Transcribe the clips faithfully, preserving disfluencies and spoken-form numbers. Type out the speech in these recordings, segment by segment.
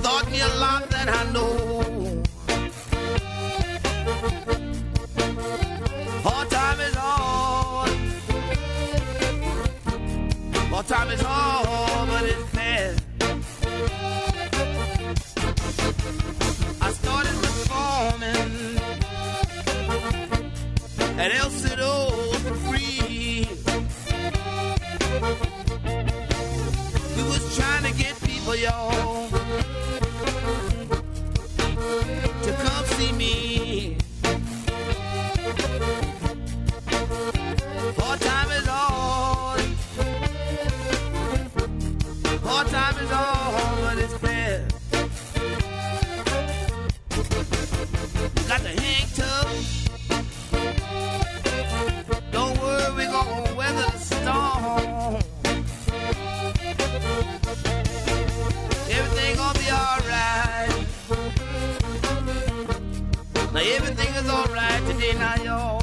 taught me a lot that I know. Hard time is hard. Hard time is hard, but it's fair. I started performing at El Cito for free. We was trying to get people, y'all, to come see me. Hard time is hard. Hard time is hard, but it's fair. Got the hang tough. Don't worry, we gonna weather the storm. Everything gonna be alright. Now everything is alright today, now y'all.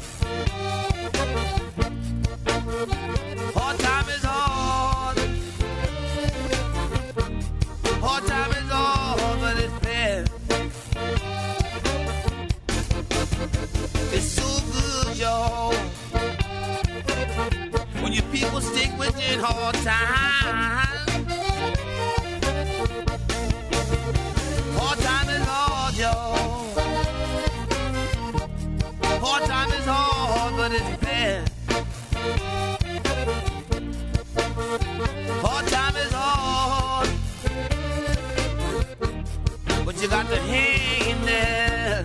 Hard time is hard. Hard time is hard, but it's fair. It's so good, y'all, when your people stick with you in hard times. Hard time is hard, y'all. Hard time is hard, but it's fair. Hard time is hard, but you got to hang in there.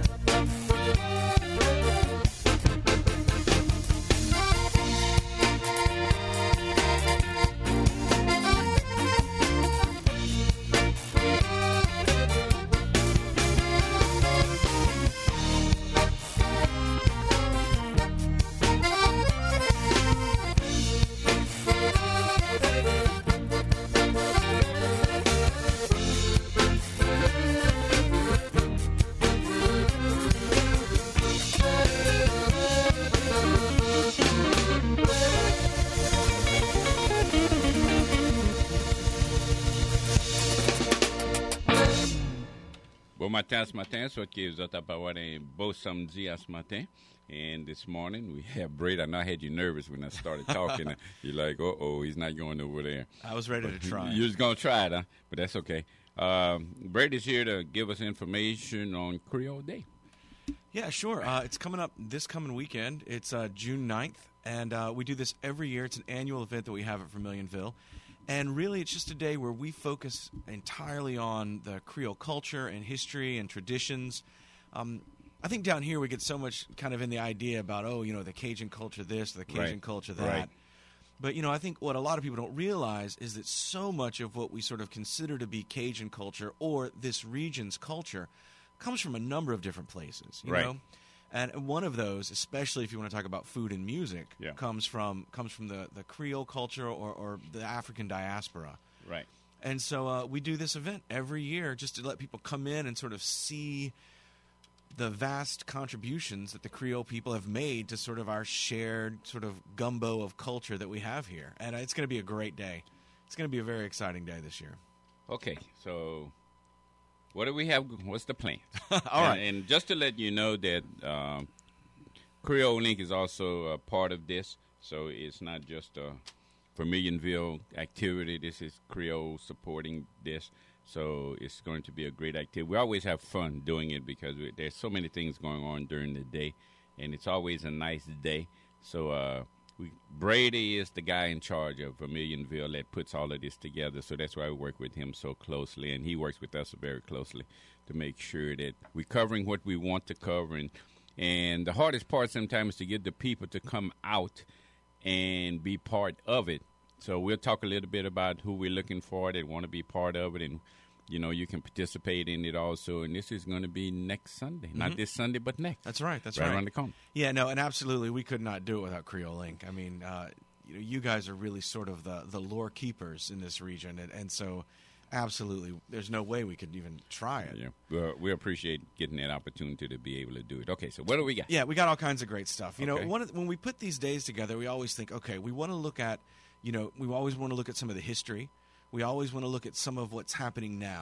Bon matin ce matin, soit que vous êtes avoir un beau samedi à ce matin. And this morning we have Brady. I know I had you nervous when I started talking. You're like, uh-oh, he's not going over there. I was ready to try. You was going to try it, huh? But that's okay. Um, Brady's here to give us information on Creole Day. Yeah, sure. Uh, it's coming up this coming weekend. It's uh, June ninth, and uh, we do this every year. It's an annual event that we have at Vermilionville. And really, it's just a day where we focus entirely on the Creole culture and history and traditions. Um, I think down here we get so much kind of in the idea about, oh, you know, the Cajun culture this, the Cajun Right. culture that. Right. But, you know, I think what a lot of people don't realize is that so much of what we sort of consider to be Cajun culture or this region's culture comes from a number of different places, you Right. know? And one of those, especially if you want to talk about food and music, Yeah. comes from comes from the, the Creole culture or, or the African diaspora. Right. And so uh, we do this event every year just to let people come in and sort of see the vast contributions that the Creole people have made to sort of our shared sort of gumbo of culture that we have here. And it's going to be a great day. It's going to be a very exciting day this year. Okay, so what do we have? What's the plan? All and, right. And just to let you know that um, Creole Link is also a part of this, so it's not just a Vermilionville activity. This is Creole supporting this, so it's going to be a great activity. We always have fun doing it because we, there's so many things going on during the day, and it's always a nice day. So uh, we, Brady is the guy in charge of Vermilionville that puts all of this together, so that's why we work with him so closely, and he works with us very closely to make sure that we're covering what we want to cover. And, and the hardest part sometimes is to get the people to come out and be part of it. So we'll talk a little bit about who we're looking for that want to be part of it, and you know, you can participate in it also. And this is going to be next Sunday. Mm-hmm. Not this Sunday, but next. That's right. That's right. right. around the corner. Yeah, no, and absolutely, we could not do it without Creole Link. I mean, uh, you know, you guys are really sort of the, the lore keepers in this region, and, and so absolutely, there's no way we could even try it. Yeah, well, we appreciate getting that opportunity to be able to do it. Okay, so what do we got? Yeah, we got all kinds of great stuff. You Okay. know, one of, when we put these days together, we always think, okay, we want to look at, you know, we always want to look at some of the history. We always want to look at some of what's happening now.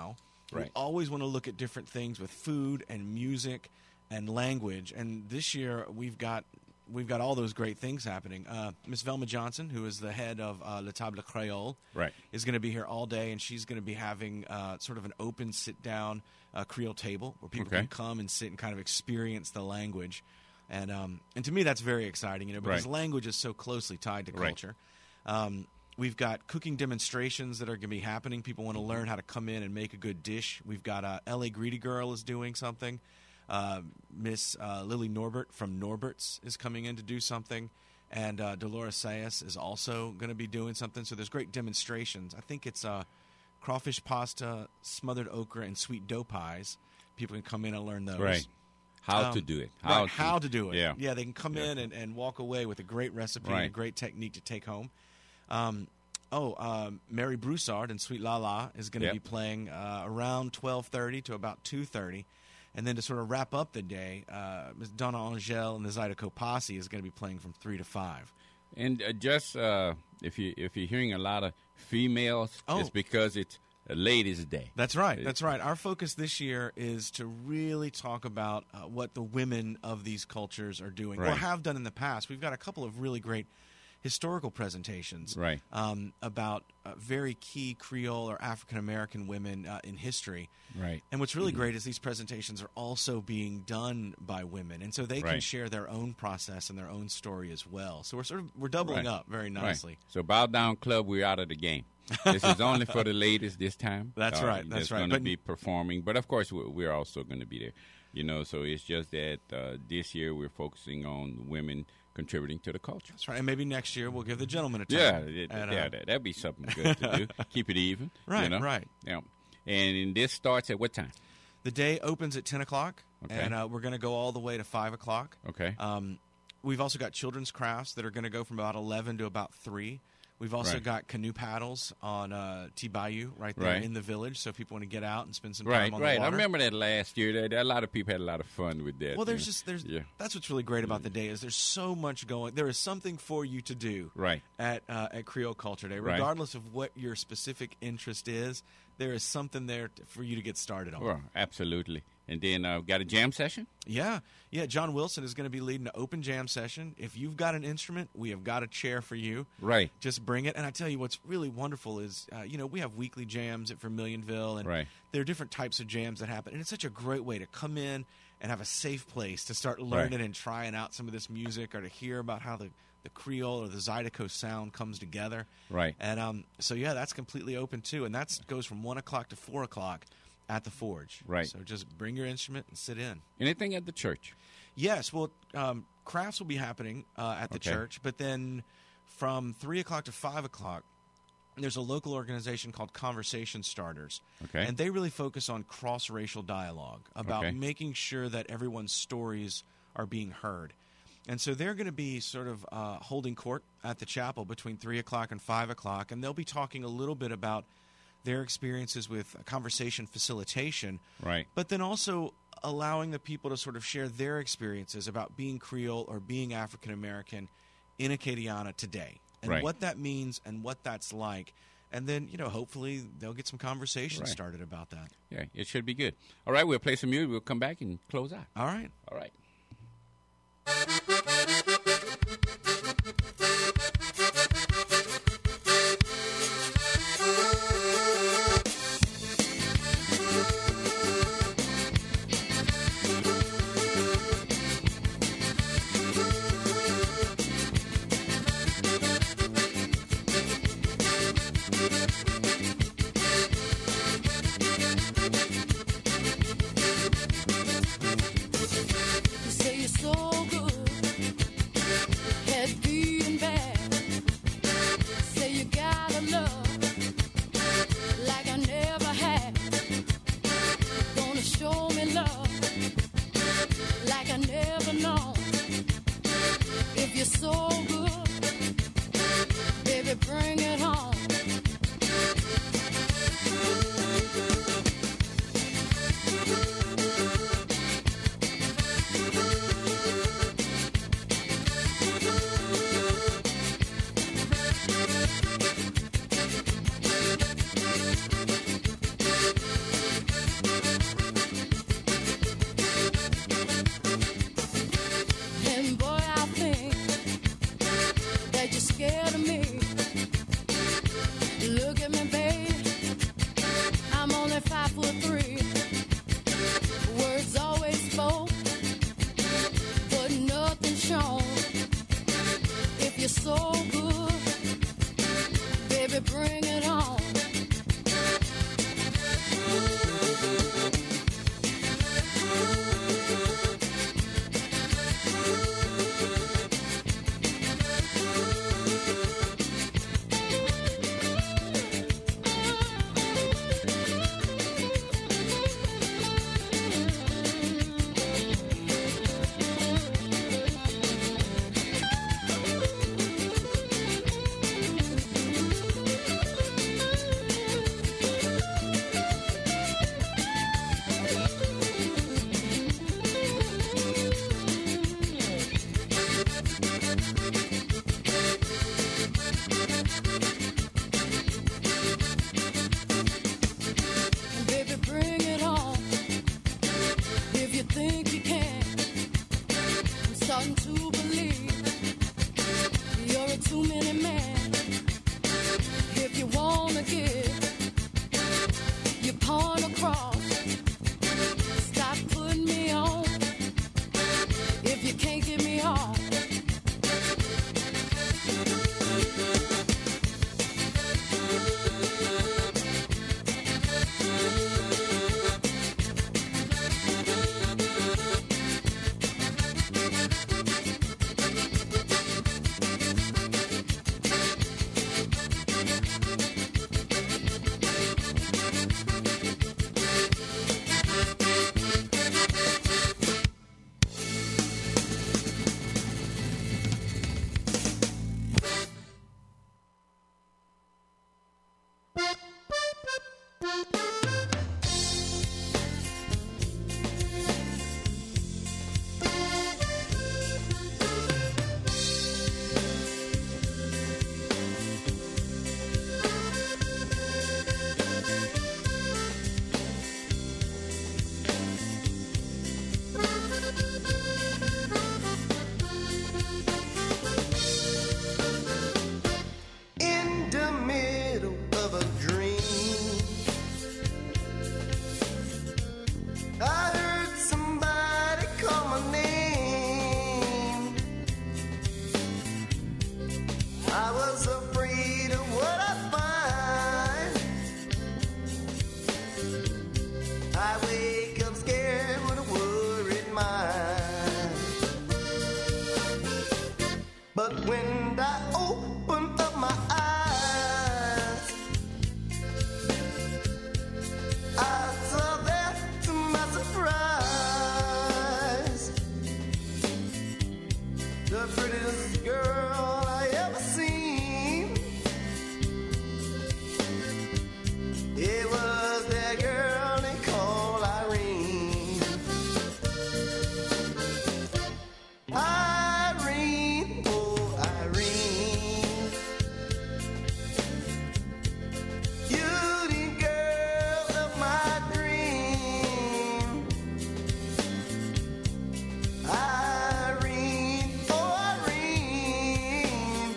We Right. always want to look at different things with food and music and language. And this year we've got we've got all those great things happening. Uh, Miss Velma Johnson, who is the head of uh, Le Table Creole, Right. is going to be here all day, and she's going to be having uh, sort of an open sit-down uh, Creole table where people Okay. can come and sit and kind of experience the language. And um, and to me, that's very exciting, you know, because Right. language is so closely tied to Right. culture. Um, we've got cooking demonstrations that are going to be happening. People want to learn how to come in and make a good dish. We've got uh, L A Greedy Girl is doing something. Uh, Miss uh, Lily Norbert from Norbert's is coming in to do something. And uh, Dolores Sayas is also going to be doing something. So there's great demonstrations. I think it's uh, crawfish pasta, smothered okra, and sweet dough pies. People can come in and learn those. Right. How Um, to do it. Right, how to do it. Yeah. Yeah, they can come Yeah. in and, and walk away with a great recipe and a Right. great technique to take home. Um, oh, um, Mary Broussard and Sweet La La is going to Yep. be playing uh, around twelve thirty to about two thirty. And then to sort of wrap up the day, uh, Miz Donna Angel and the Zydeco Posse is going to be playing from three to five. And uh, just uh, if you if you're hearing a lot of females, Oh. it's because it's a ladies' day. That's right. That's right. Our focus this year is to really talk about uh, what the women of these cultures are doing or Right. have done in the past. We've got a couple of really great historical presentations Right. um, about uh, very key Creole or African American women uh, in history. Right. And what's really great is these presentations are also being done by women, and so they can Right. share their own process and their own story as well. So we're sort of we're doubling Right. up very Right. nicely. So Bow Down Club, we're out of the game. This is only for the ladies this time. That's right, that's right. going to But- be performing, but of course we're, we're also going to be there. You know, so it's just that uh, this year we're focusing on women contributing to the culture. That's right. And maybe next year we'll give the gentleman a turn. Yeah, it, And, uh, yeah, that, that'd be something good to do. Keep it even. Right, you know? right. Yeah. And this starts at what time? The day opens at ten o'clock, Okay. and uh, we're going to go all the way to five o'clock. Okay. Um, we've also got children's crafts that are going to go from about eleven to about three. We've also Right. got canoe paddles on uh, T Bayou right there Right. in the village, so if people want to get out and spend some right, time on right. the I water. remember that last year. That, that a lot of people had a lot of fun with that. Well, there's you know. just there's Yeah. that's what's really great about the day is there's so much going. There is something for you to do Right. at uh, at Creole Culture Day, Right. regardless of what your specific interest is. There is something there to, for you to get started on. Well, absolutely. And then uh, got a jam session? Yeah, yeah. John Wilson is going to be leading an open jam session. If you've got an instrument, we have got a chair for you. Right. Just bring it. And I tell you, what's really wonderful is, uh, you know, we have weekly jams at Vermilionville, and Right. there are different types of jams that happen. And it's such a great way to come in and have a safe place to start learning and trying out some of this music, or to hear about how the, the Creole or the Zydeco sound comes together. Right. And um, so, yeah, that's completely open too. And that goes from one o'clock to four o'clock at the Forge. Right. So just bring your instrument and sit in. Anything at the church? Yes, well, um, crafts will be happening uh, at the Okay. church, but then from three o'clock to five o'clock, there's a local organization called Conversation Starters. Okay. And they really focus on cross-racial dialogue, about Okay. making sure that everyone's stories are being heard. And so they're going to be sort of uh, holding court at the chapel between three o'clock and five o'clock, and they'll be talking a little bit about their experiences with conversation facilitation, Right. but then also allowing the people to sort of share their experiences about being Creole or being African American in Acadiana today, and Right. what that means and what that's like. And then, you know, hopefully they'll get some conversation Right. started about that. Yeah, it should be good. All right, we'll play some music. We'll come back and close out. All right. All right. You say you're so good, for three. Words always spoke, but nothing shown. If you're so good, baby, bring it on. Baby, bring it on. If you think you can, I'm starting to believe you're a two-minute man. If you wanna give, you pawn across. Stop putting me on. If you can't get me off. In the middle of a dream, I heard somebody call my name. I was afraid of what I'd find. I wake up scared with a worried mind. But when I open up my eyes, I saw that to my surprise, the prettiest girl I ever seen. It was that girl they call Irene. Irene, oh Irene, you the girl of my dream. Irene, oh Irene,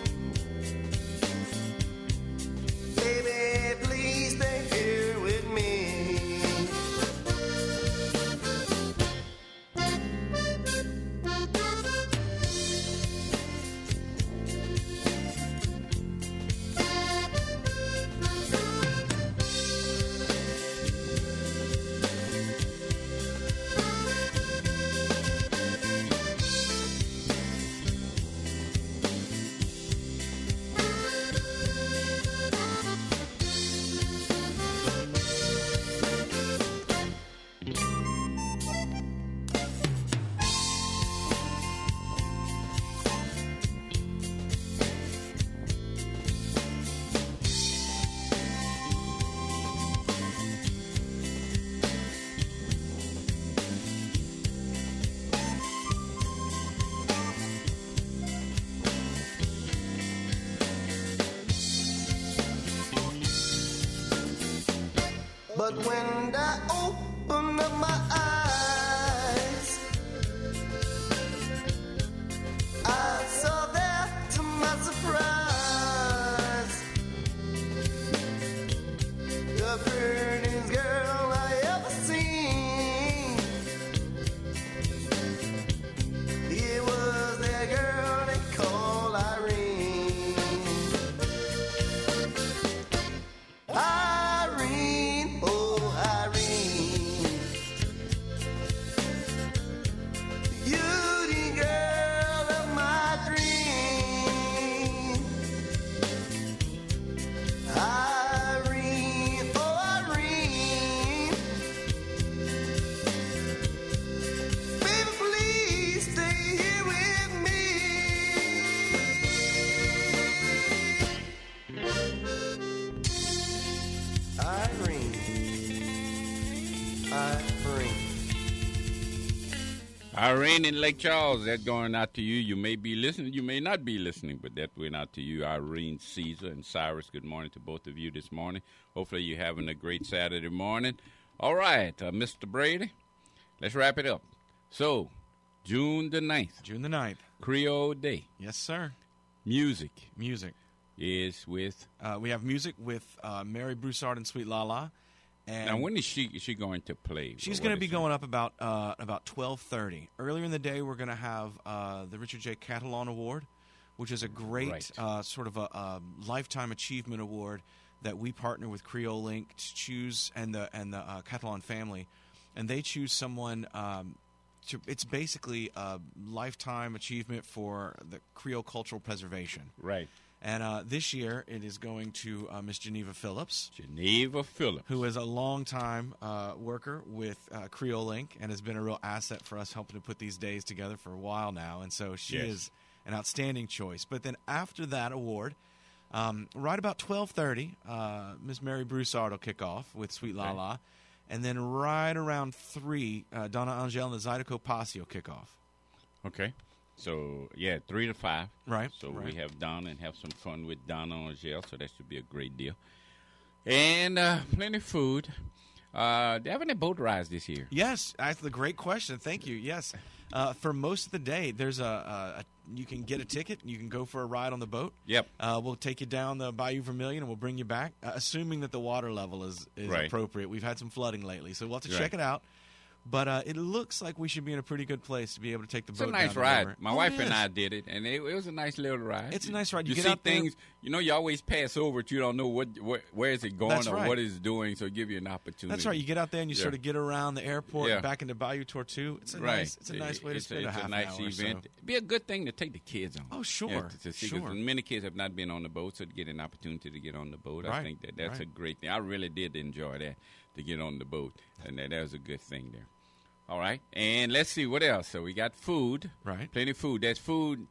baby, please stay here with me. But when I open up my eyes, I saw that to my surprise, the prettiest girl I Irene. Irene in Lake Charles, that's going out to you. You may be listening, you may not be listening, but that went out to you, Irene, Caesar, and Cyrus. Good morning to both of you this morning. Hopefully you're having a great Saturday morning. All right, uh, Mister Brady, let's wrap it up. So, June the ninth. June the ninth. Creole Day. Yes, sir. Music. Music. Is with... Uh, we have music with uh, Mary Broussard and Sweet Lala. And now, when is she is she going to play? She's going to be going up about uh, about twelve thirty. Earlier in the day, we're going to have uh, the Richard J. Catalan Award, which is a great Right. uh, sort of a, a lifetime achievement award that we partner with Creole Link to choose, and the and the uh, Catalan family, and they choose someone. Um, to, it's basically a lifetime achievement for the Creole cultural preservation. Right. And uh, this year, it is going to uh, Miss Geneva Phillips, Geneva Phillips. who is a longtime uh, worker with uh, Creole Link and has been a real asset for us, helping to put these days together for a while now. And so she Yes. is an outstanding choice. But then after that award, um, right about twelve thirty, uh, Miss Mary Broussard will kick off with Sweet La Okay. La. And then right around three, uh, Donna Angel and the Zydeco Posse will kick off. Okay. So, yeah, three to five. Right, So right. we have Donna and have some fun with Donna Angel, so that should be a great deal. And uh, plenty of food. Uh, they have any boat rides this year? Yes, that's the great question. Thank you. Yes, uh, for most of the day, there's a, a, a you can get a ticket. You can go for a ride on the boat. Yep. Uh, we'll take you down the Bayou Vermilion and we'll bring you back, uh, assuming that the water level is, is Right. appropriate. We've had some flooding lately, so we'll have to Right. check it out. But uh, it looks like we should be in a pretty good place to be able to take the It's boat a nice down the ride. river. My Oh, wife it and is. I did it, and it, it was a nice little ride. It's a nice ride. You You, get see out there- things, you know, you always pass over it. You don't know what, what where is it going That's or right. what it's doing, so it give you an opportunity. That's right. You get out there and you Yeah. sort of get around the airport Yeah. and back into Bayou Tortue. It's a Right. nice, it's a nice way to It's spend a, it's half a nice an hour or event. so. It'd be a good thing to take the kids on. Oh, sure. Yeah, to, to see, 'cause Sure. many kids have not been on the boat, so to get an opportunity to get on the boat, I Right. think that that's Right. a great thing. I really did enjoy that, to get on the boat, and that, that was a good thing there. All right, and let's see what else. So we got food, Right. Plenty of food. That's food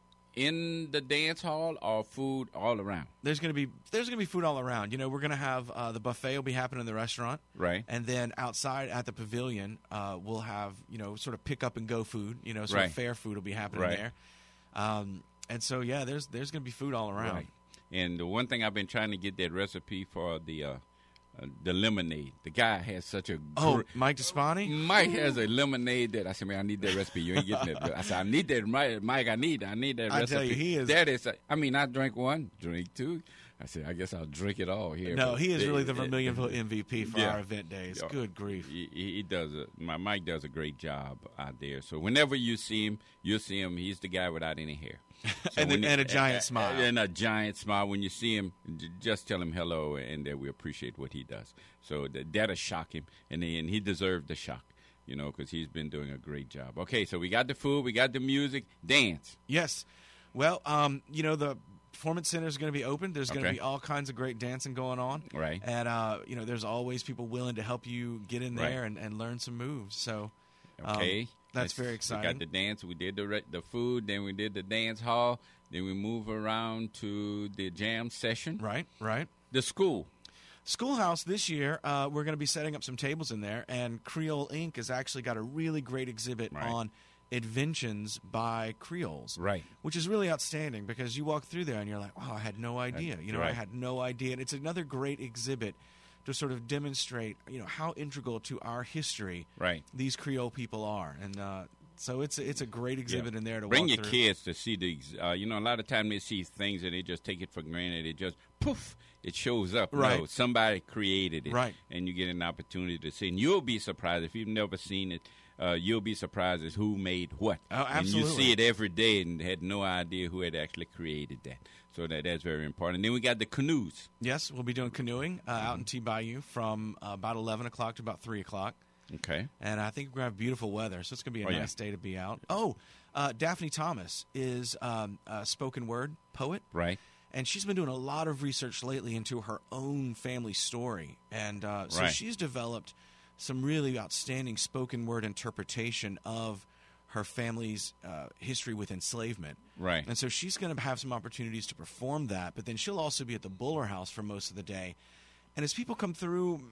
in the dance hall or food all around, There's gonna be there's gonna be food all around. You know, we're gonna have uh, the buffet will be happening in the restaurant, right? and then outside at the pavilion, uh, we'll have you know sort of pick up and go food. You know, sort Right. of fair food will be happening Right. there. Um, and so yeah, there's there's gonna be food all around. Right. And the one thing I've been trying to get that recipe for the uh, uh, the lemonade. The guy has such a Oh, gr- Mike Despani? Mike has a lemonade that I said, man, I need that recipe. You ain't getting it. I said, I need that, Mike. Mike, I need, I need that I recipe. tell you, he is- That is. I mean, I drank one, drink two. I said, I guess I'll drink it all here. No, But he is it- really the it- Vermilionville M V P for Yeah. our event days. Yeah. Good grief. He, he he does a my Mike does a great job out there. So whenever you see him, you'll see him. He's the guy without any hair, So And a- when you- and a giant smile. and a giant smile. When you see him, j- just tell him hello, and that we appreciate what he does. So that that'll shock him, and then he deserved the shock, you know, because he's been doing a great job. Okay, so we got the food, we got the music, dance. Yes. Well, um, you know, the Performance Center is going to be open. There's going to Okay. be all kinds of great dancing going on. Right. And, uh, you know, there's always people willing to help you get in Right. there and, and learn some moves. So um, Okay, that's very We exciting. got the dance. We did the re- the food. Then we did the dance hall. Then we move around to the jam session. Right, right. The school. Schoolhouse this year, uh, we're going to be setting up some tables in there, and Creole Incorporated has actually got a really great exhibit Right. on inventions by Creoles, Right. which is really outstanding because you walk through there and you're like, wow, I had no idea. You know, I right. had no idea. And it's another great exhibit to sort of demonstrate, you know, how integral to our history Right. these Creole people are. And uh, so it's a, it's a great exhibit Yeah. in there to Bring walk your through. kids to see the. ex- Uh, you know, a lot of time they see things and they just take it for granted. It just poof, it shows up. Right. No, somebody created it. Right. And you get an opportunity to see. And you'll be surprised if you've never seen it. Uh, you'll be surprised as who made what. Oh, And you absolutely. see it every day and had no idea who had actually created that. So that that's very important. And then we got the canoes. Yes, we'll be doing canoeing uh, out in T-Bayou from uh, about eleven o'clock to about three o'clock. Okay. And I think we're going to have beautiful weather, so it's going to be a Oh, yeah. nice day to be out. Oh, uh, Daphne Thomas is um, a spoken word poet. Right. And she's been doing a lot of research lately into her own family story. And uh, so Right. she's developed some really outstanding spoken word interpretation of her family's uh, history with enslavement. Right. And so she's going to have some opportunities to perform that, but then she'll also be at the Buller House for most of the day. And as people come through,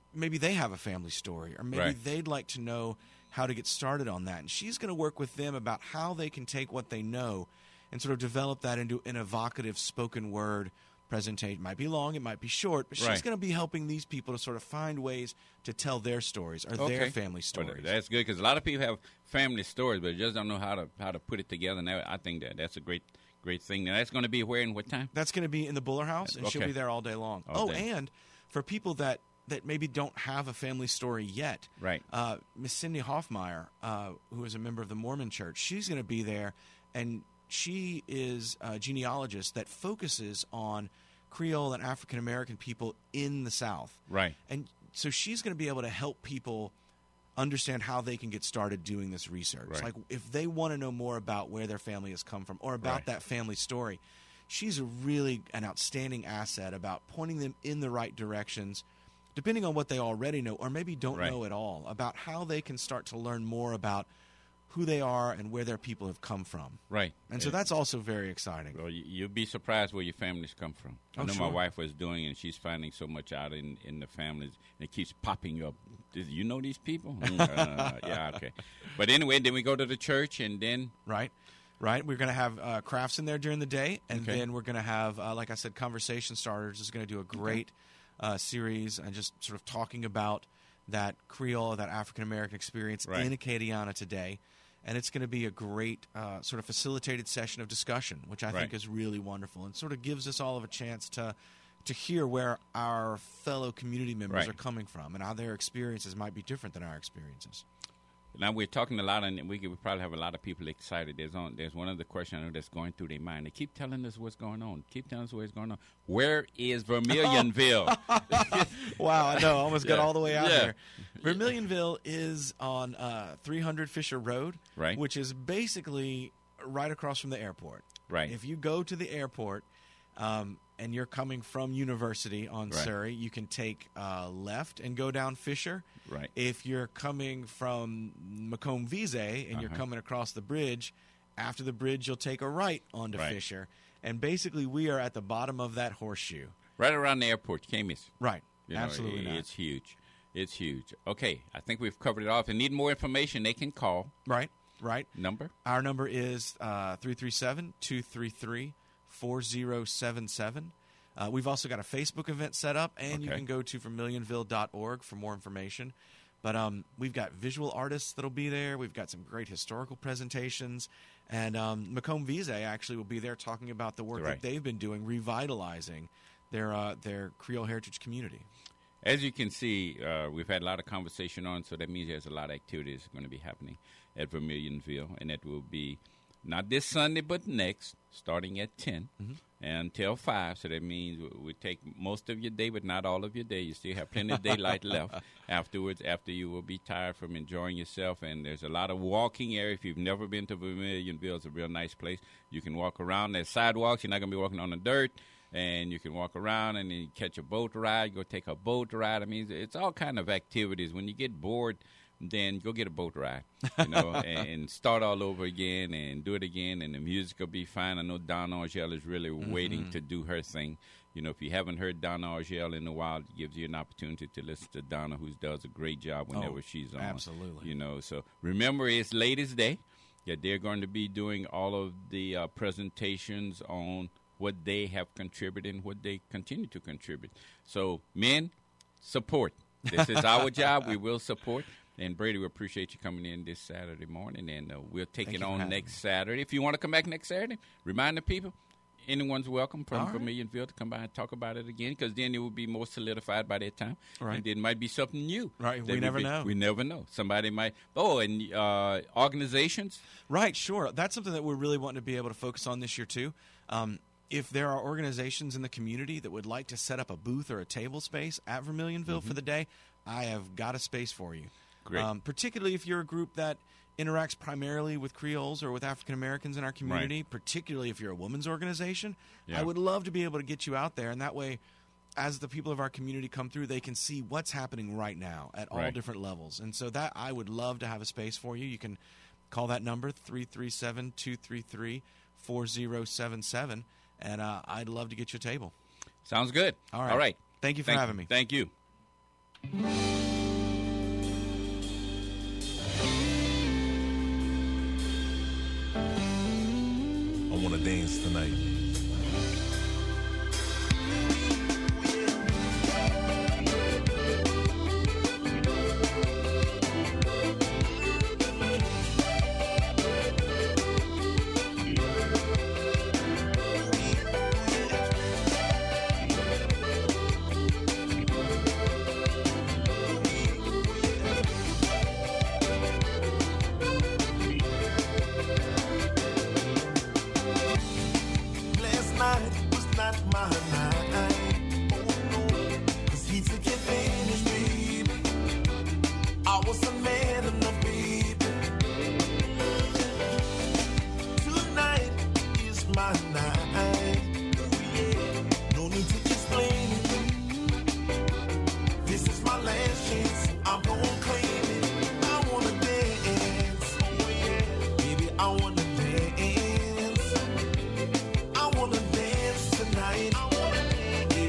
maybe they have a family story, or maybe Right. they'd like to know how to get started on that. And she's going to work with them about how they can take what they know and sort of develop that into an evocative spoken word presentation. It might be long, it might be short, but she's Right. going to be helping these people to sort of find ways to tell their stories or Okay. their family Well, stories. that's good because a lot of people have family stories, but just don't know how to how to put it together. And that, I think that that's a great great thing. Now, that's going to be where and what time? That's going to be in the Buller House, and she'll Okay. be there all day long. All oh, day. and for people that, that maybe don't have a family story yet, Right. uh, Miss Cindy Hoffmeyer, uh, who is a member of the Mormon Church, she's going to be there, and she is a genealogist that focuses on Creole and African American people in the South. Right. And so she's going to be able to help people understand how they can get started doing this research. Right. Like if they want to know more about where their family has come from or about Right. that family story, she's a really an outstanding asset about pointing them in the right directions, depending on what they already know or maybe don't Right. know at all, about how they can start to learn more about who they are and where their people have come from. Right. And so Uh, that's also very exciting. Well, you- you'll be surprised where your families come from. I Oh, know sure. my wife was doing, and she's finding so much out in, in the families, and it keeps popping up. Do you know these people? Mm, uh, yeah, okay. But anyway, then we go to the church, and then Right, right. We're going to have uh, crafts in there during the day, and Okay. then we're going to have, uh, like I said, Conversation Starters is going to do a great uh, series and just sort of talking about that Creole, that African American experience Right. in Acadiana today. And it's going to be a great uh, sort of facilitated session of discussion, which I Right. think is really wonderful and sort of gives us all of a chance to to hear where our fellow community members Right. are coming from and how their experiences might be different than our experiences. now we're talking a lot, and we could we probably have a lot of people excited. There's on there's one other question I know that's going through their mind. They keep telling us what's going on. Keep telling us what's going on. Where is Vermilionville? Wow, I know. I almost got Yeah. all the way out Yeah. here. Vermilionville is on uh, three hundred Fisher Road, Right. which is basically right across from the airport. Right. If you go to the airport um, and you're coming from University on Right. Surrey, you can take uh, left and go down Fisher. Right. If you're coming from Macomb Vise and you're Uh-huh. coming across the bridge, after the bridge you'll take a right onto Right. Fisher. And basically we are at the bottom of that horseshoe. Right around the airport, you can't miss. Right. You know, Absolutely it- not. It's huge. It's huge. Okay, I think we've covered it all. If they need more information, they can call. Right. Right. Number? Our number is uh, three three seven, two three three, four zero seven seven. Uh, we've also got a Facebook event set up, and you Okay. can go to vermilionville dot org for more information. But um, we've got visual artists that'll be there. We've got some great historical presentations. And um, Macomb Vise actually will be there talking about the work Right. that they've been doing, revitalizing their uh, their Creole heritage community. As you can see, uh, we've had a lot of conversation on, so that means there's a lot of activities going to be happening at Vermilionville, and that will be not this Sunday, but next, starting at ten until five. So that means we, we take most of your day, but not all of your day. You still have plenty of daylight left afterwards, after you will be tired from enjoying yourself. And there's a lot of walking area. If you've never been to Vermilionville, it's a real nice place. You can walk around. There's sidewalks. You're not going to be walking on the dirt. And you can walk around and then catch a boat ride, go take a boat ride. I mean, it's all kind of activities. When you get bored, then go get a boat ride, you know, and, and start all over again and do it again, and the music will be fine. I know Donna Argel is really waiting to do her thing. You know, if you haven't heard Donna Argel in a while, it gives you an opportunity to listen to Donna, who does a great job whenever Oh, she's on. absolutely. You know, so remember, it's Ladies' Day. Yeah, they're going to be doing all of the uh, presentations on what they have contributed and what they continue to contribute. So, men, support. This is our job. We will support. And Brady, we appreciate you coming in this Saturday morning, and uh, we'll take Thank it you for on having next me. Saturday. If you want to come back next Saturday, remind the people, anyone's welcome from All right. Vermilionville to come by and talk about it again, because then it will be more solidified by that time. Right. And then it might be something new. Right, that we would never be- know. We never know. Somebody might, oh, and uh, organizations. Right, sure. That's something that we're really wanting to be able to focus on this year, too. Um, if there are organizations in the community that would like to set up a booth or a table space at Vermilionville for the day, I have got a space for you. Great. Um, particularly if you're a group that interacts primarily with Creoles or with African Americans in our community, particularly if you're a women's organization, Yeah. I would love to be able to get you out there. And that way, as the people of our community come through, they can see what's happening right now at all Right. different levels. And so that I would love to have a space for you. You can call that number, three three seven, two three three, four zero seven seven, and uh, I'd love to get you a table. Sounds good. All right. All right. Thank you for Thank- having me. Thank you. I want to dance tonight.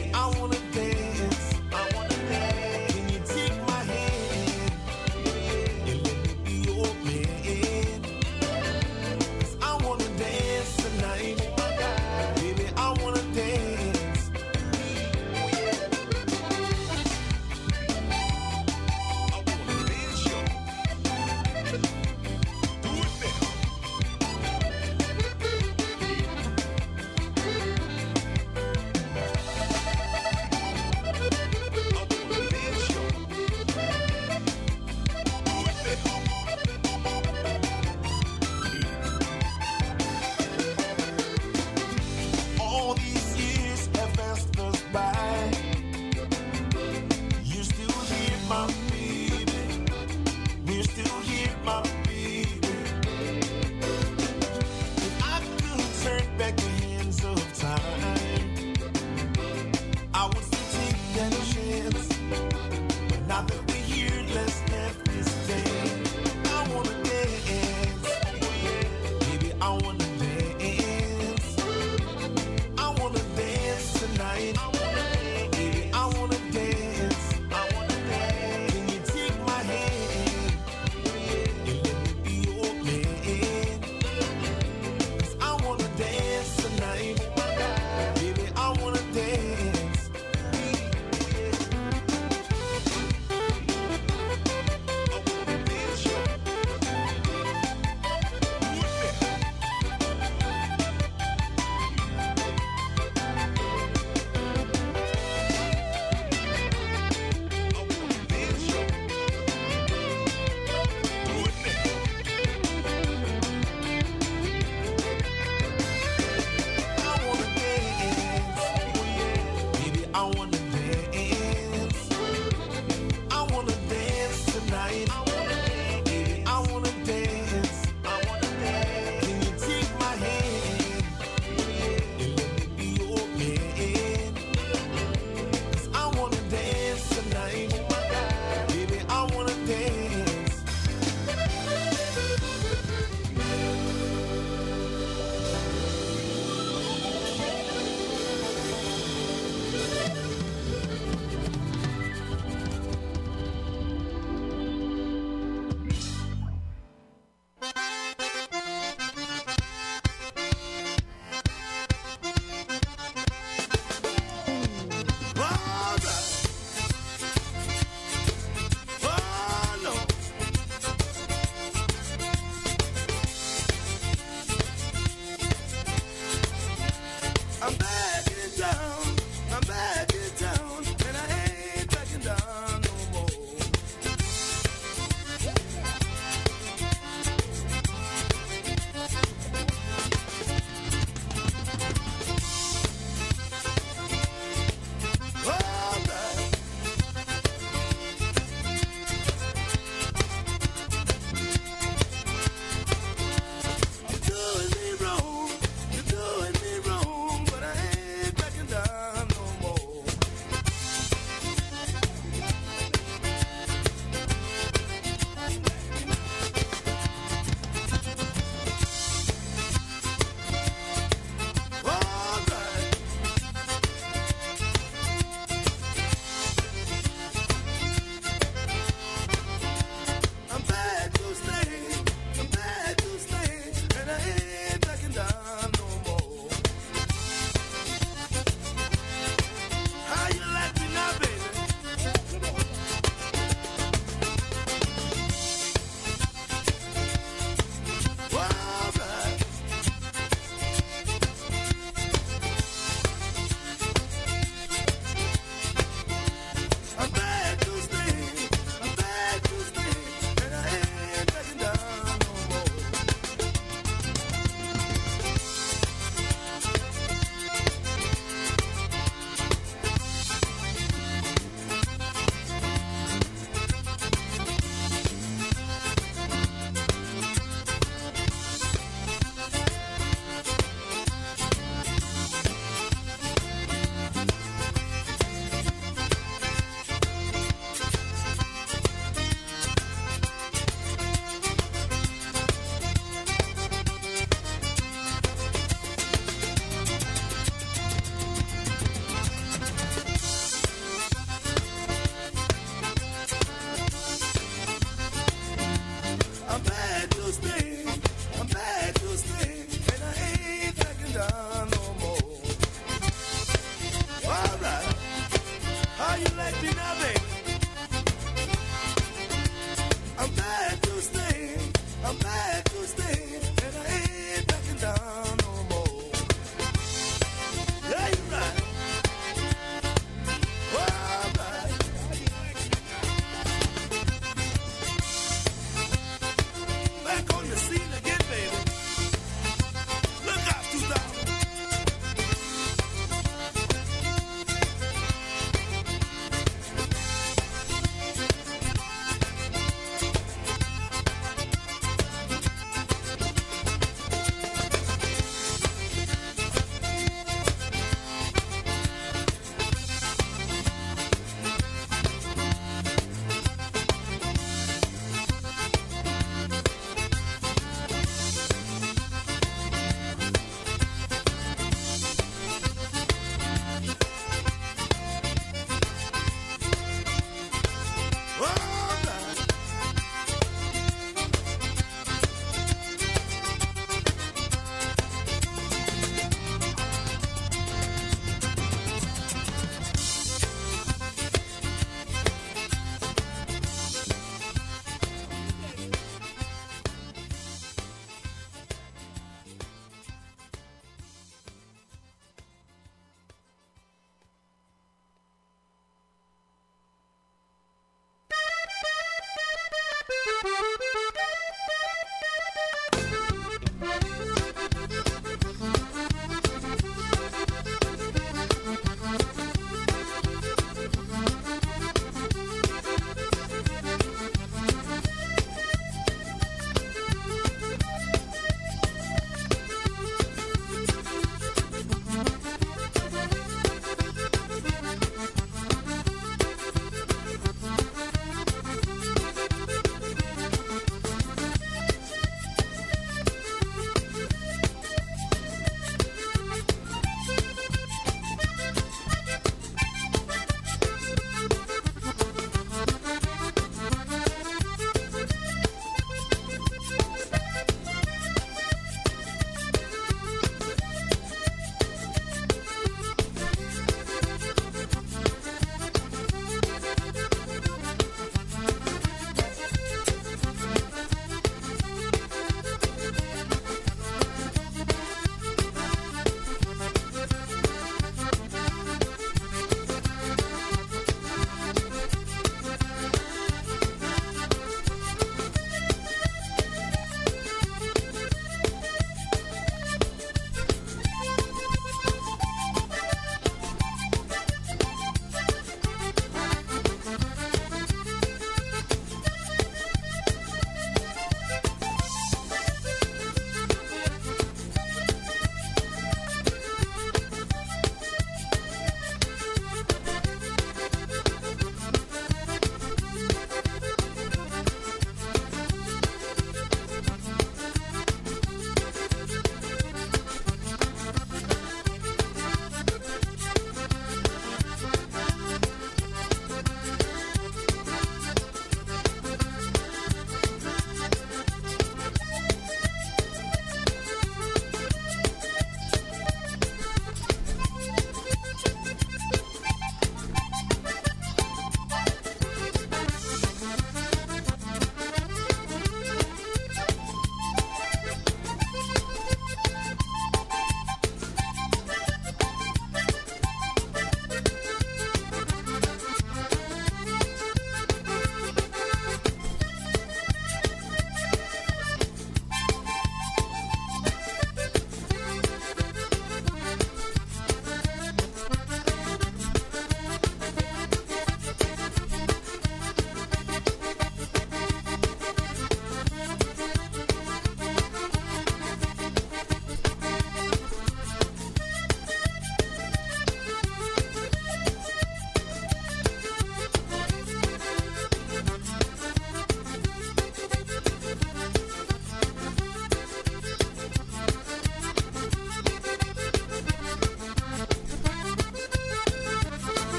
Can you take my hand?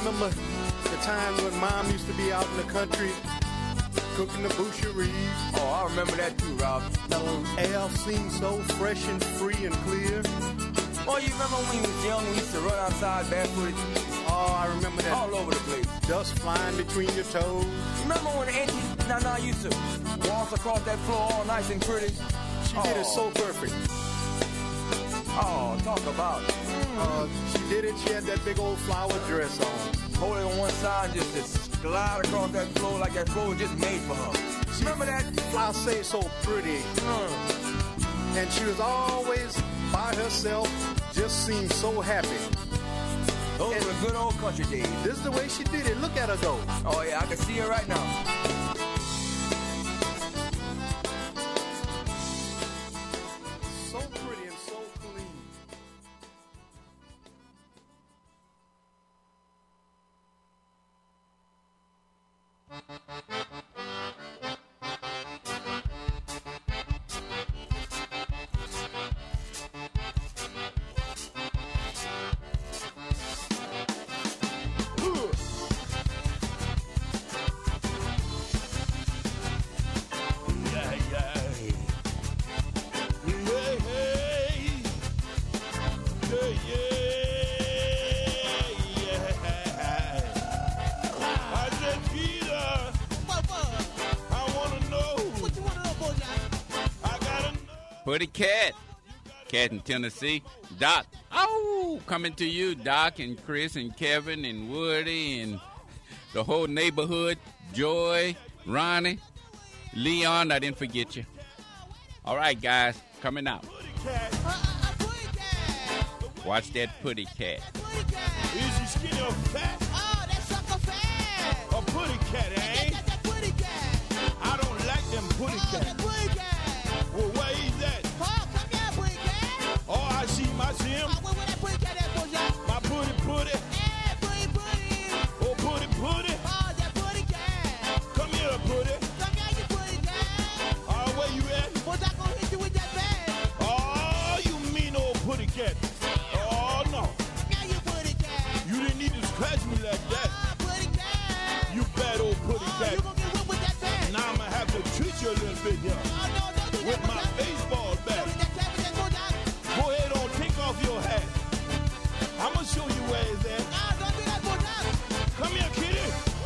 remember the time when Mom used to be out in the country cooking the boucherie. Oh, I remember that too, Rob. The air seemed so fresh and free and clear. Oh, you remember when you was young, we used to run outside barefooted? Oh, I remember that. All over the place. Dust flying between your toes. Remember when Auntie Nana used to walk across that floor all nice and pretty? She oh. did it so perfect. Oh, talk about it. Uh, she did it. She had that big old flower dress on. Hold it on one side and just, just glide across that floor like that floor was just made for her. She, remember that? Flower say so pretty. Mm. And she was always by herself, just seemed so happy. Those and were the good old country days. This is the way she did it. Look at her go. Oh, yeah, I can see her right now. So pretty and so clean. Putty Cat, Cat in Tennessee. Doc, oh, coming to you, Doc and Chris and Kevin and Woody and the whole neighborhood. Joy, Ronnie, Leon, I didn't forget you. All right, guys, coming out. Watch that Putty Cat. Is he skinny or fat? Oh, that's sucker fat. A putty cat, eh? That, that, that putty cat. I don't like them putty Oh, cats. that putty cat. Well, where is that? Oh, come here, putty cat. Oh, I see him, I see him. Oh, where, where that putty cat at, boy? My putty putty. Hey, putty, putty. Oh, putty putty. Oh, that putty cat. Come here, putty. Come here, you putty cat. Oh, where you at? Boys, I gonna hit you with that bat. Oh, you mean old putty cat. Oh, no. Now you putty cat. You didn't need to scratch me like that. Oh, putty cat. You bad old putty Oh, cat. you gonna get whipped with that bat. Now I'm going to have to treat you a little bit here. Oh, no, don't do that, With my boy. baseball bat. Don't do that, cat, with that, boy, Doc. Go ahead on, take off your hat. I'm going to show you where it's at. No, don't do that, boy, Doc. Come here, kitty.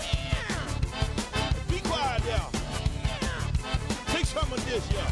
Be quiet there. Take some of this here.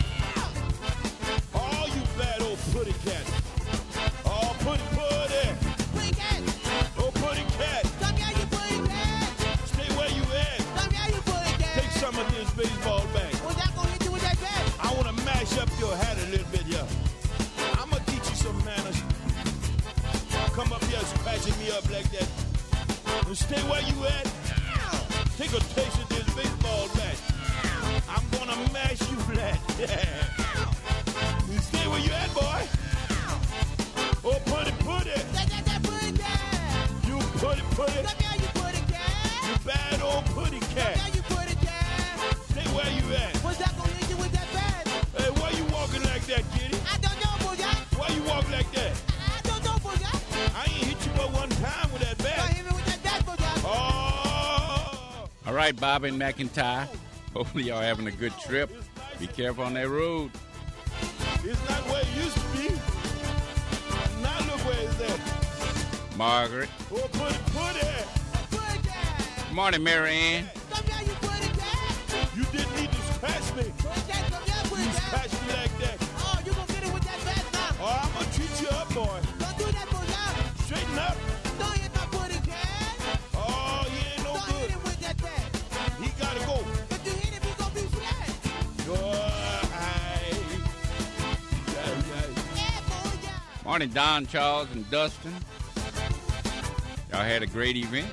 Oh, you bad old putty cat. Oh, putty putty. Putty cat. Oh, putty cat. Come here, you putty cat. Stay where you at. Come here, you putty cat. Take some of this baseball bat. Boys, I gonna hit you with that bat. I want to mash up your hat a little bit here. I'm going to teach you some manners. Come up here scratching me up like that. And stay where you at. Take a taste of this baseball bat. I'm going to mash you flat. Yeah. You stay where you at, boy. Oh, putty, putty. That, that, that putty cat. You putty, putty. Come here, you putty cat. You bad old putty Come cat. here, you putty cat. Stay where you at. Boys, I gonna hit you with that bat. Hey, why you walking like that, kitty? I don't know, boys. I, Why you walk like that? I don't know, boys. I, I ain't hit you but one time with that Don't bat. hit me with that bat, boys. I, Oh! All right, Bob and McIntyre. Hopefully y'all having a good trip. Be careful on that road. It's not where it used to be. Now look where it's at. Margaret. Oh, put it, put it. putty cat. Good morning, Mary Ann. Come here, you putty cat. You didn't need to scratch me. Putty cat, come here, putty You cat. scratched me like that. Oh, you gonna get it with that bat now. Oh, I'm gonna treat you up, boy. Don't do that, boys. I, Straighten up. don't hit my putty cat. Oh, he ain't no Don't hit good. him with that bat. He gotta go. If you hit him, he gonna be flat. Oh, aye. Yeah, yeah. Yeah, boy, yeah. Morning, Don, Charles, and Dustin. Y'all had a great event.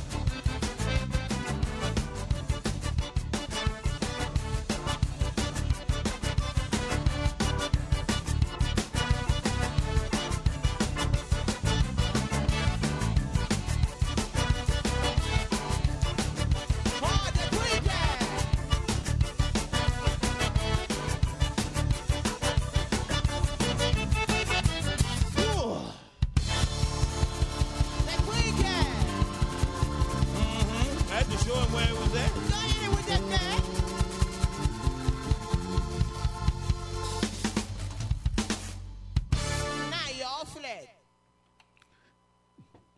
Oh, that putty cat. That putty cat.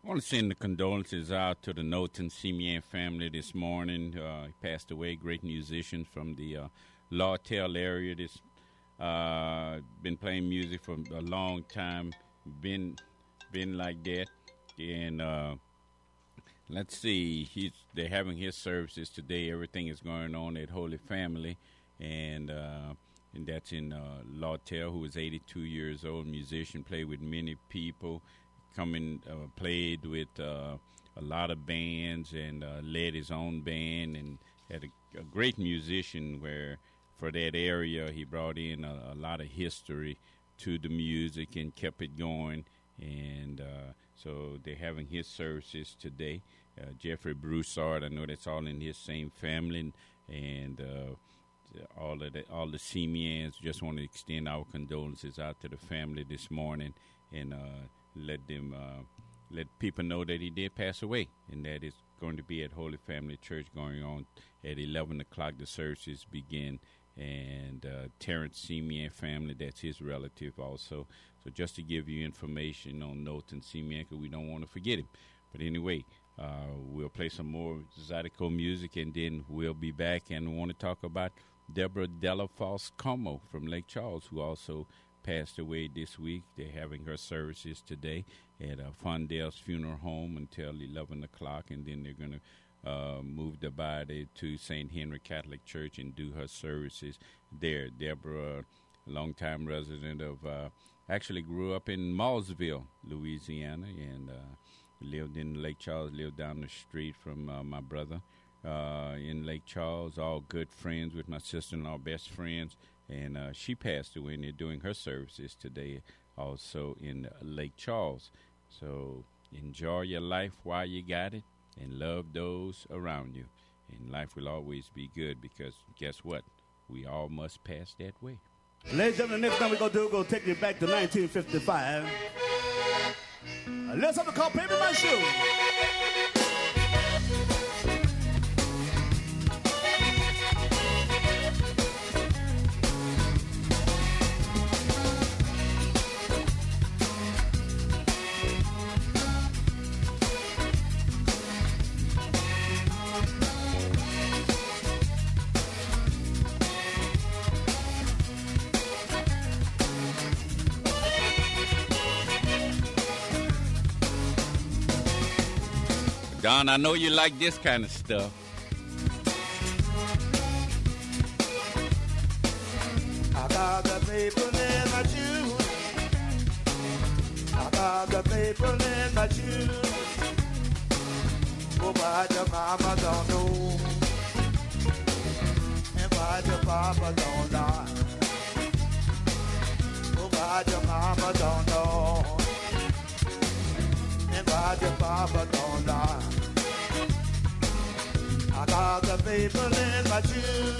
I want to send the condolences out to the Knowlton Simeon family this morning. Uh, he passed away, great musician from the uh, Lawtell area. This uh, been playing music for a long time, been been like that. And uh, let's see, he's they're having his services today. Everything is going on at Holy Family, and uh, and that's in uh, Lawtell, who is eighty-two years old, musician, played with many people. Coming, uh, played with uh, a lot of bands and uh, led his own band, and had a, a great musician where for that area he brought in a, a lot of history to the music and kept it going. And uh, so they're having his services today. Uh, Jeffrey Broussard, I know that's all in his same family, and uh, all of the, all the Simeons. Just want to extend our condolences out to the family this morning, and uh, let them, uh, let people know that he did pass away, and that it's going to be at Holy Family Church going on at eleven o'clock. The services begin, and uh, Terrence Simeon family, that's his relative also. So just to give you information on Knowlton Simeon, because we don't want to forget him. But anyway, uh, we'll play some more Zydeco music, and then we'll be back and want to talk about Deborah Delafosse Como from Lake Charles, who also passed away this week. They're having her services today at uh, Fondell's Funeral Home until eleven o'clock, and then they're going to uh, move the body to Saint Henry Catholic Church and do her services there. Deborah, a longtime resident of, uh, actually grew up in Maulsville, Louisiana, and uh, lived in Lake Charles, lived down the street from uh, my brother uh, in Lake Charles, all good friends with my sister-in-law, best friends. And uh, she passed away, and they're doing her services today also in Lake Charles. So enjoy your life while you got it, and love those around you. And life will always be good, because guess what? We all must pass that way. Ladies and gentlemen, the next thing we're going to do, we're going to take you back to nineteen fifty-five. Uh, let's have a call Paper My Shoe. Don, I know you like this kind of stuff. I got the paper in my shoes. I got the paper in my shoes. Oh, but your mama don't know, and but your papa don't lie. Oh, but your mama don't know, and but your papa don't lie. I got the paper in my shoes.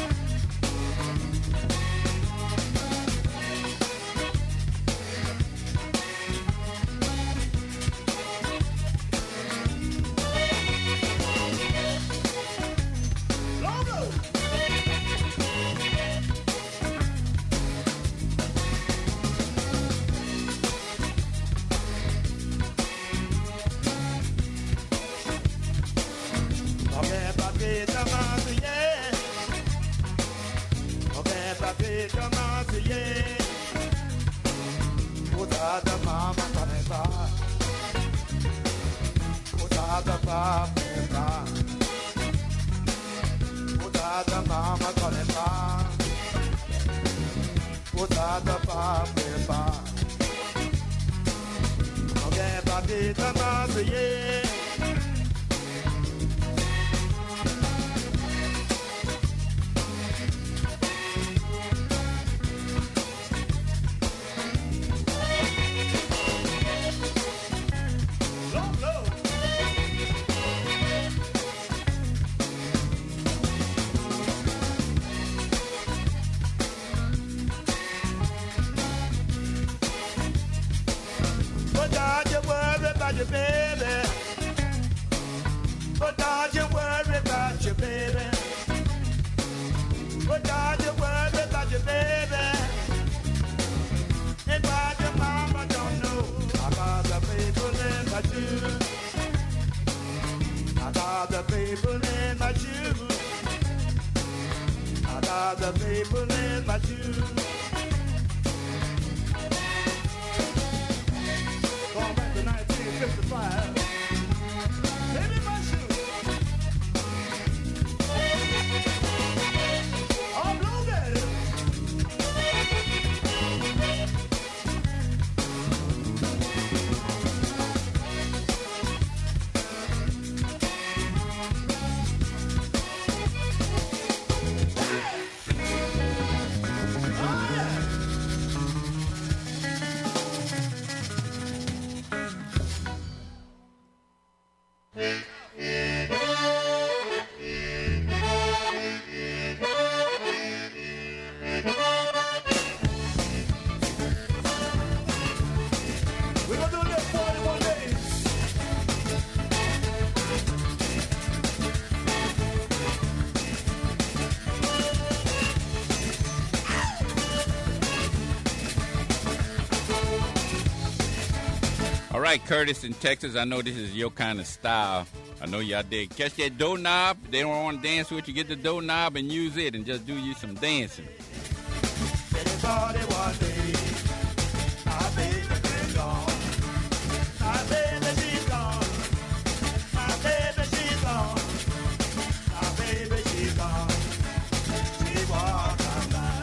Your baby, but don't you worry about your baby, but don't you worry about your baby, and why your mama don't know. I got the people in my shoes. April and my June. Going back to nineteen fifty-five. Baby, my shoe. Oh, blue daddy. We're gonna do a little forty-one days. All right, Curtis in Texas, I know this is your kind of style. I know y'all did. Catch that dough knob. They don't want to dance with you. Get the dough knob and use it and just do you some dancing. Anybody one day, my baby been gone. My baby she's gone. My baby she's gone. My baby she's gone. She walked on by.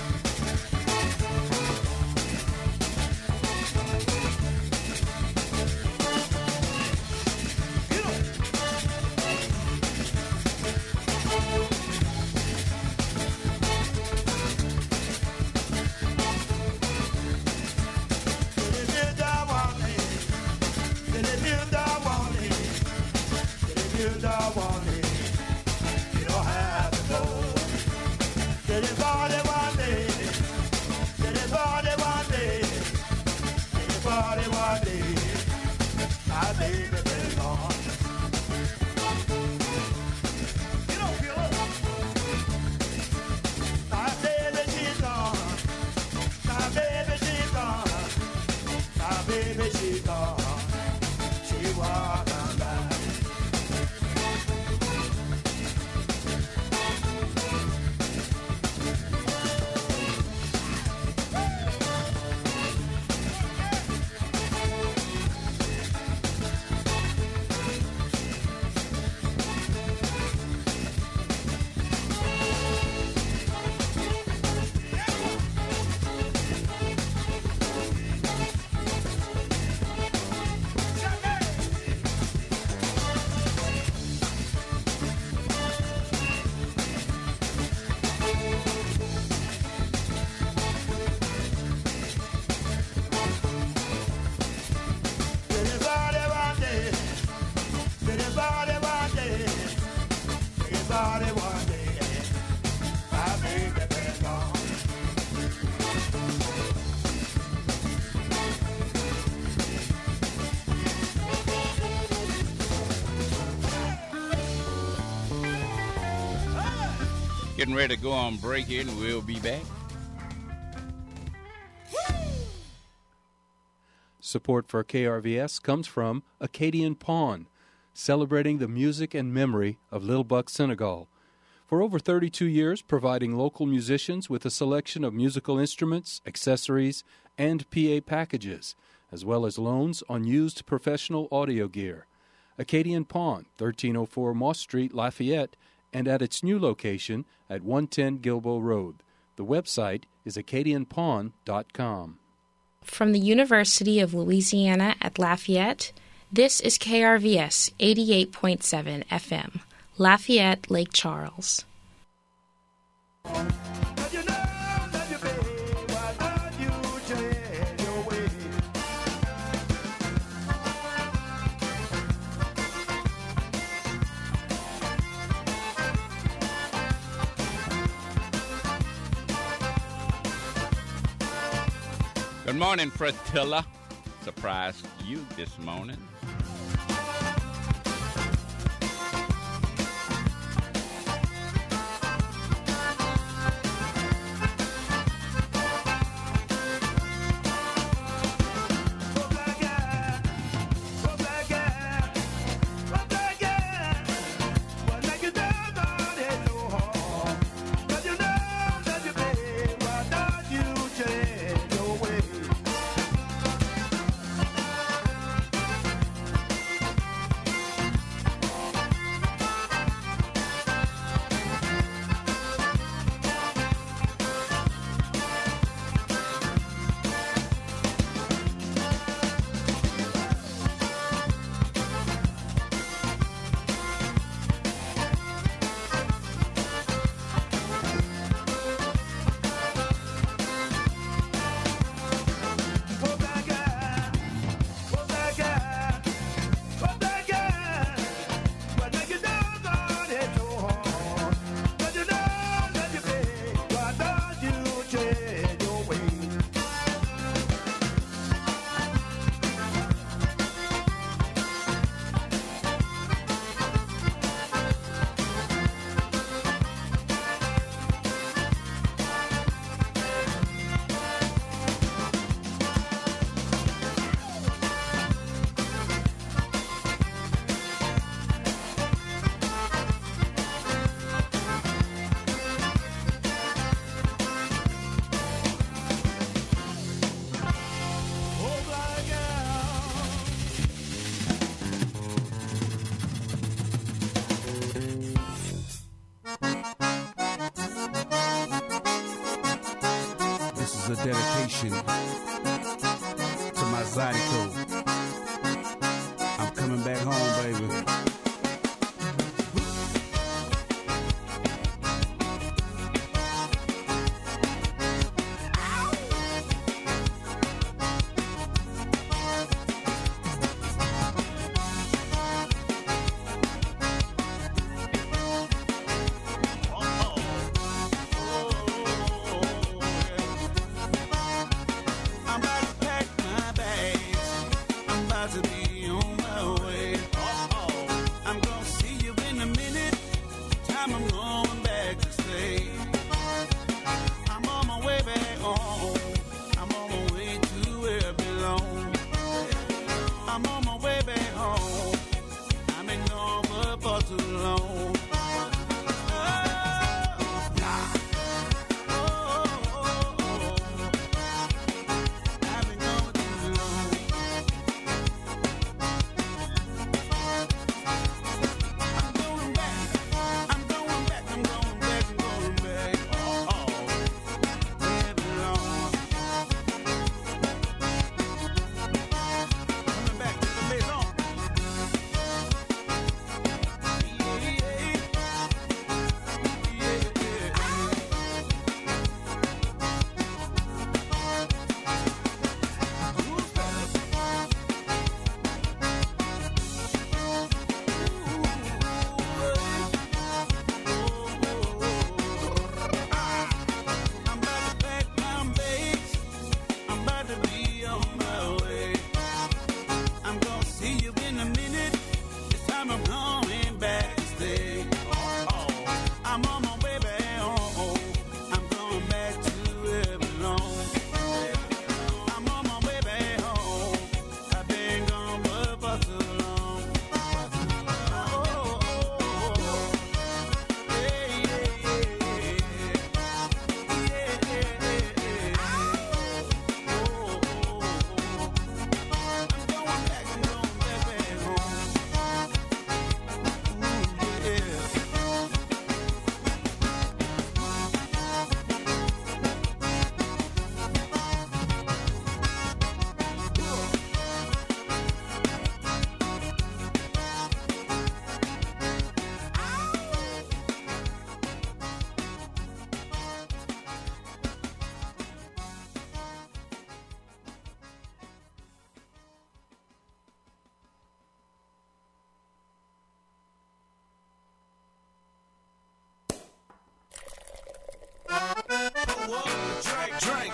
Getting ready to go on break here, and we'll be back. Support for K R V S comes from Acadian Pawn, celebrating the music and memory of Little Buck Senegal. For over thirty-two years, providing local musicians with a selection of musical instruments, accessories, and P A packages, as well as loans on used professional audio gear. Acadian Pawn, thirteen oh four Moss Street, Lafayette, and at its new location at one ten Gilboa Road. The website is acadian pawn dot com. From the University of Louisiana at Lafayette, this is K R V S eighty-eight point seven F M, Lafayette, Lake Charles. Good morning, Fratilla. Surprised you this morning. This is a dedication to my Zydeco. I'm coming back home, baby. Drink, drink.